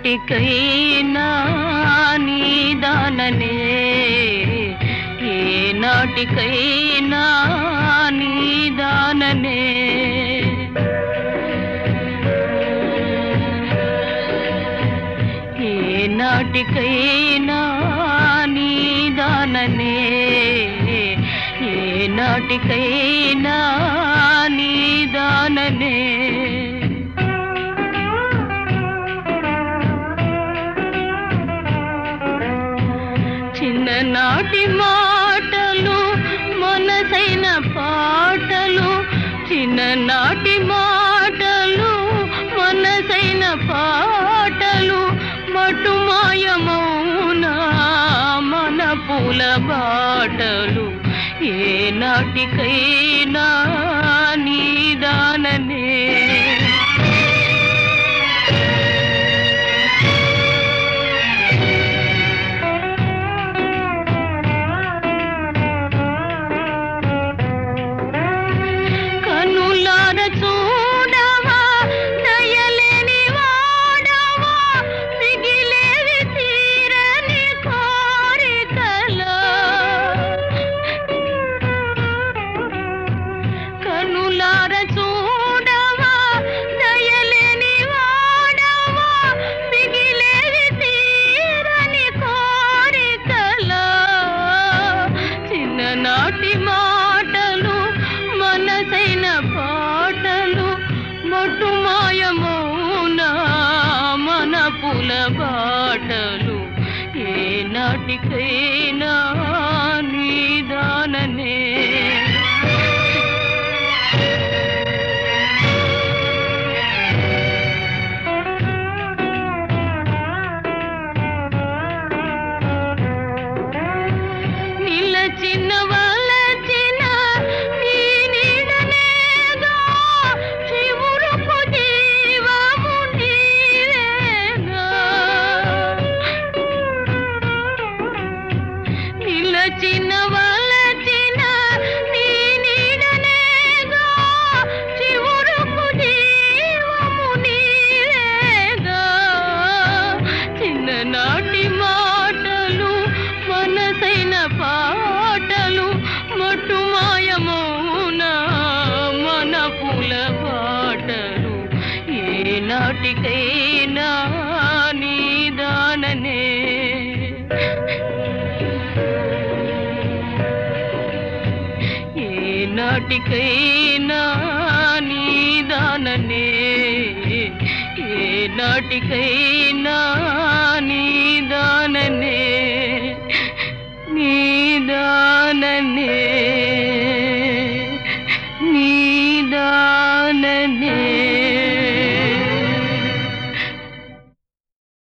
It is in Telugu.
నాటికైనా నీదాననే, ఏ నాటికైనా నీదాననే. ఏ నాటికైనా నీదాననే, ఏ నాటికైనా నీదాననే. చిన్ననాటి మాటలు మనసైన పాటలు, చిన్ననాటి మాటలు మనసైన పాటలు, మటుమాయమౌనా మన పూల బాటలు. ఏ నాటికైనా నీదాననే. చూడవా దయలేని వాడవా, మిగిలేవి తీరని కోరికలో. కనులార చూడవా దయలేని వాడవా, మిగిలేవి తీరని కోరికలో. చిన్ననాటి మాటలు మనసైన పాటలు, మటుమాయమౌనా మన పూల బాటలు. ఏ నాటికైనా నీదాననే. నిలచిన వలచిన నీ నీడనేగా, చివురుకు జీవము నీవేగా. నిలచిన వలచిన నీ నీడనేగా, చివురుకు జీవము నీవేగా. చిన్ననాటి మాటలు మనసైన పాటలు, మటుమాయమౌనా మన పూల బాటలు. ఏ నాటికైనా నీదాననే. ఏ నాటికైనా నీదాననే, ఏ నాటికైనా